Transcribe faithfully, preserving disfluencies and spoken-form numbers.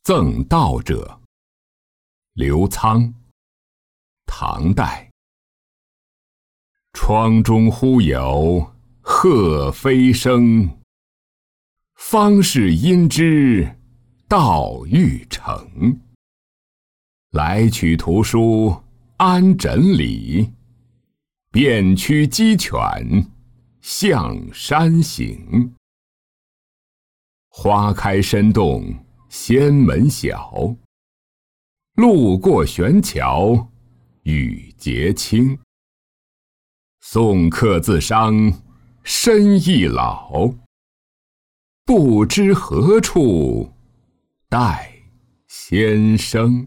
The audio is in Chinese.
赠道者，刘苍，唐代。窗中忽有鹤飞声，方是因知道欲成。来取图书安枕里，便驱鸡犬向山行。花开深动仙门小，路过悬桥雨结清。送客自伤身易老，不知何处待先生。